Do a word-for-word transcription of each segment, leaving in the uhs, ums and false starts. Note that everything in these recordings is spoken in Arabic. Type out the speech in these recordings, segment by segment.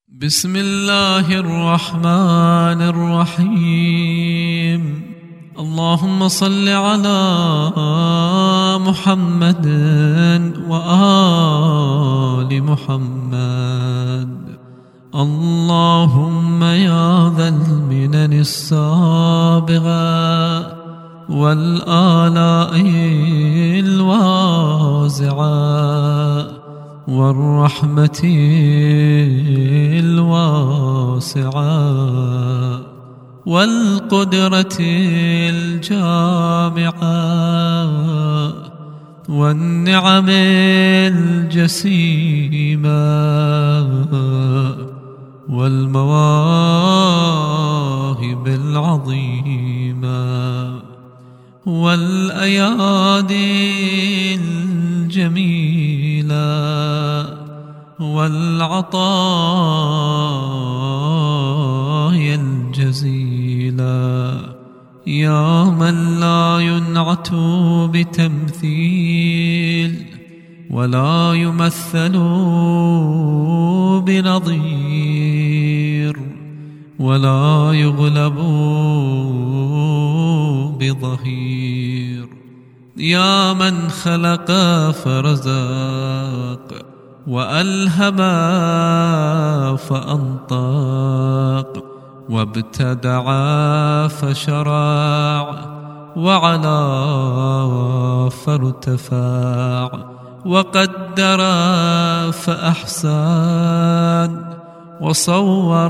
بسم الله الرحمن الرحيم. اللهم صل على محمد وآل محمد. اللهم يا ذا المنن السابغة والآلاء الوازعة والرحمة الواسعة والقدرة الجامعة والنعم الجسيمة والمواهب العظيمة والأيادي الجميلة والعطايا الجزيلة يا من لا ينعت بتمثيل ولا يمثل بنظير ولا يغلب بظهير. يا من خلق فرزق وألهم فأنطق وابتدع فشرع وعلا فارتفع وقدر فأحسن وصور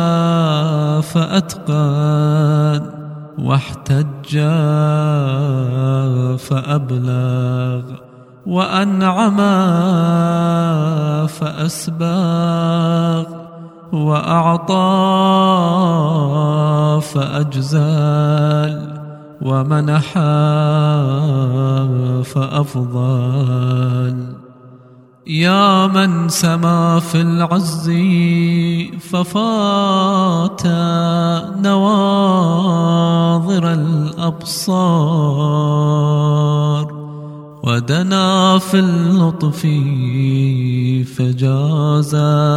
فأتقن واحتج فأبلغ وأنعم فأسبغ وأعطى فأجزل ومنح فأفضل. يا من سما في العز ففات نواظر الأبصار ودنا في اللطف فجاز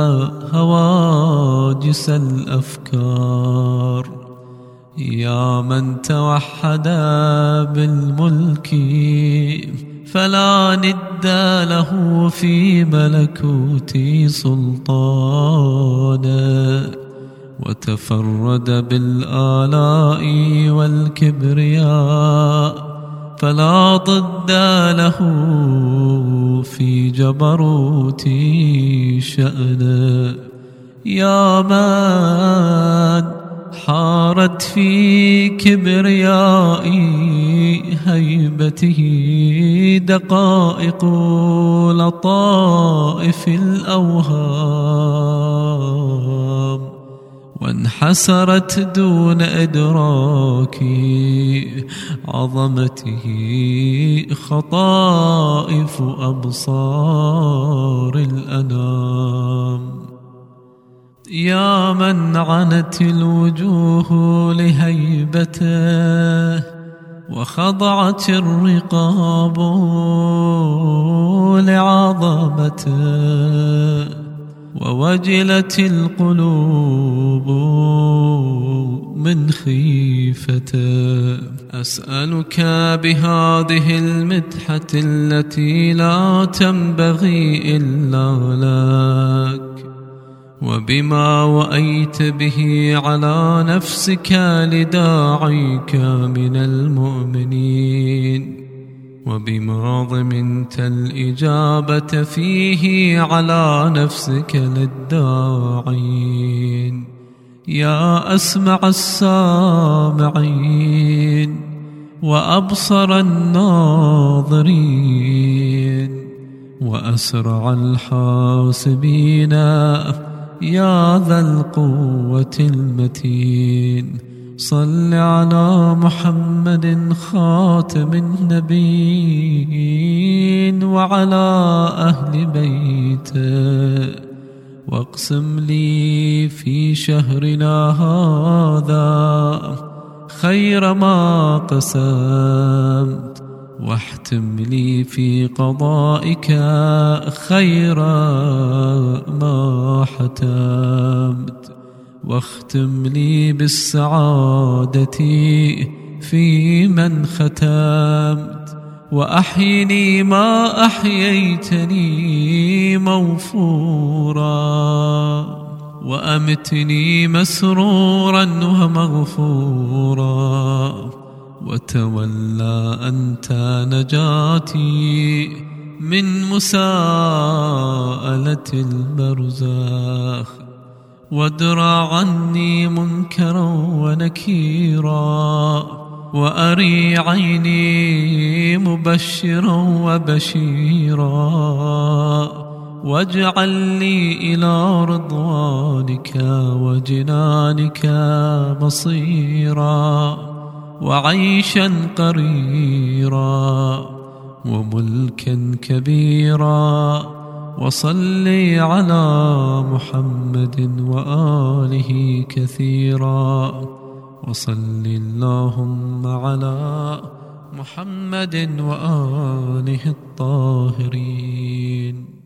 هواجس الأفكار. يا من توحد بالملك فلا ند له في ملكوت سلطانه وتفرد بالآلاء والكبرياء فلا ضد له في جبروت شأنه. يا من حارت في كبرياء هيبته دقائق لطائف الأوهام وانحسرت دون إدراك عظمته خطائف أبصار الأنام. يا من عنت الوجوه لهيبته وخضعت الرقاب لعظمته ووجلت القلوب من خيفته. أسألك بهذه المدحة التي لا تنبغي إلا لك وبما وأيت به على نفسك لداعيك من المؤمنين وبما ضمنت الإجابة فيه على نفسك للداعين. يا أسمع السامعين وأبصر الناظرين وأسرع الحاسبين يا ذا القوة المتين. صل على محمد خاتم النبيين وعلى أهل بيته واقسم لي في شهرنا هذا خير ما قسمت واحتم لي في قضائك خير ما حتمت، واختم لي بالسعادة في من ختمت، وأحيني ما أحييتني موفورا، وأمتني مسرورا ومغفورا، وتولى أنت نجاتي من مساءلة البرزخ، وادرع عني منكرا ونكيرا، وأري عيني مبشرا وبشيرا، واجعل لي إلى رضوانك وجنانك مصيرا، وعيشا قريرا، وملكا كبيرا. وصل على محمد وآله كثيرا، وصل اللهم على محمد وآله الطاهرين.